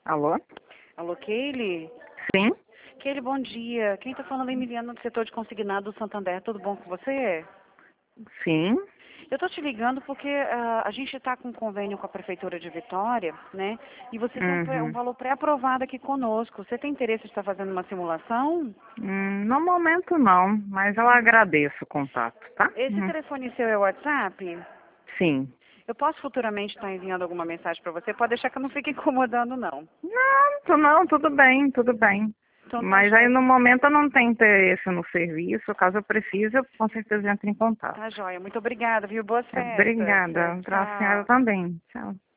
Alô? Alô, Keile? Sim? Keile, bom dia. Quem está falando é Emiliano do setor de consignado do Santander. Tudo bom com você? Sim? Eu estou te ligando porque a gente está com um convênio com a Prefeitura de Vitória, né? E você tem um Uhum. valor pré-aprovado aqui conosco. Você tem interesse em estar fazendo uma simulação? No momento não, mas eu agradeço o contato, tá? Esse telefone seu é o WhatsApp? Sim. Eu posso futuramente estar enviando alguma mensagem para você? Pode deixar que eu não fique incomodando, não. Não, tudo bem, tudo bem. Então tá Mas aí joia. no momento eu não tenho interesse no serviço, caso eu precise, eu com certeza entro em contato. Tá joia. Muito obrigada, viu? Boas festas. Obrigada, para a senhora Tchau. também. Tchau.